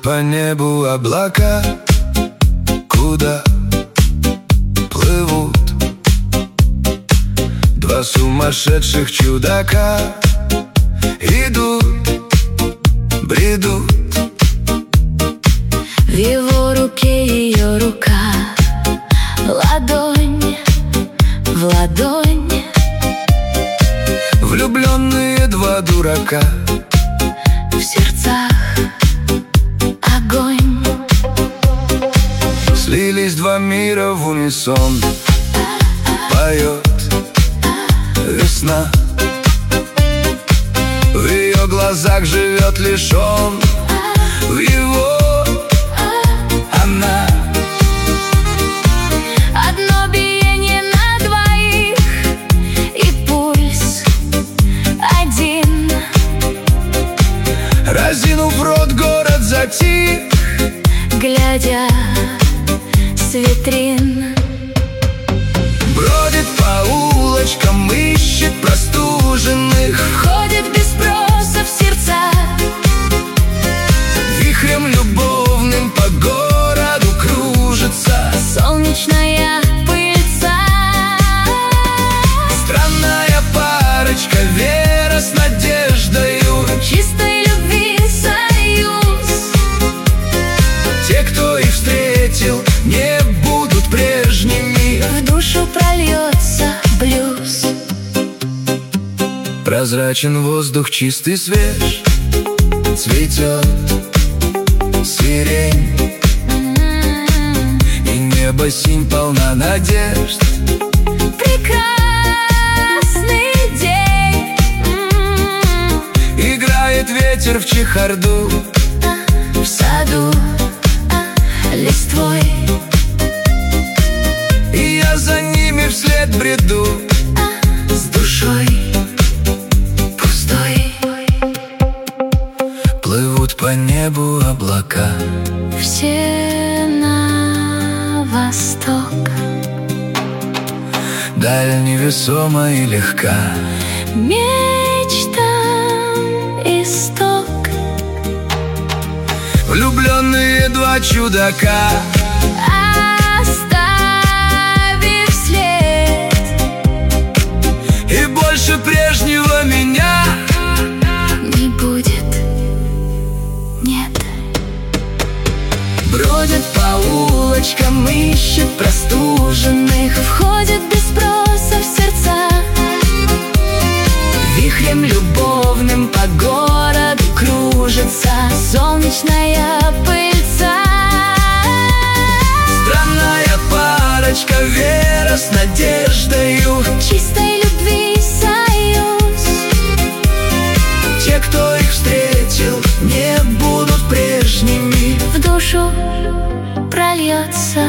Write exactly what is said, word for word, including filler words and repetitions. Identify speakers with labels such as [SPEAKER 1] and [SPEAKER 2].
[SPEAKER 1] по небу облака, куда плывут два сумасшедших чудака. Идут, бредут.
[SPEAKER 2] В его руке ее рука, ладонь в ладонь.
[SPEAKER 1] Влюбленные два дурака,
[SPEAKER 2] в сердцах огонь.
[SPEAKER 1] слились два мира в унисон. Поет весна, в ее глазах живет лишь он, в его она.
[SPEAKER 2] Одно биение на двоих, и пульс один.
[SPEAKER 1] Разинув рот, город затих,
[SPEAKER 2] глядя с витрин.
[SPEAKER 1] бродит по улочкам, ищет простуженных,
[SPEAKER 2] Ходит без спроса в сердца,
[SPEAKER 1] вихрем любовным по городу кружится.
[SPEAKER 2] солнечная пыльца.
[SPEAKER 1] Странная парочка, вера с надеждою,
[SPEAKER 2] Чистой любви союз.
[SPEAKER 1] те, кто их встретил, не будут прежними.
[SPEAKER 2] В душу прольется блюз.
[SPEAKER 1] Прозрачен воздух, чистый, свеж, цветет сирень, и небо синь полна надежд.
[SPEAKER 2] Прекрасный день.
[SPEAKER 1] Играет ветер в чехарду,
[SPEAKER 2] В саду листвой.
[SPEAKER 1] и я за ними вслед бреду,
[SPEAKER 2] С душой пустой.
[SPEAKER 1] плывут по небу облака.
[SPEAKER 2] Все на восток.
[SPEAKER 1] Даль невесома и легка,
[SPEAKER 2] Мечтам исток.
[SPEAKER 1] влюбленные два чудака,
[SPEAKER 2] Оставив след,
[SPEAKER 1] и больше прежнего меня
[SPEAKER 2] не будет, нет.
[SPEAKER 1] бродят по улочкам, ищет простуженных,
[SPEAKER 2] Входит без спроса в сердца,
[SPEAKER 1] вихрем любовным по городу кружится.
[SPEAKER 2] солнечная пыльца.
[SPEAKER 1] Странная парочка, вера с надеждою,
[SPEAKER 2] Чистой любви союз.
[SPEAKER 1] те, кто их встретил, не будут прежними.
[SPEAKER 2] В душу прольется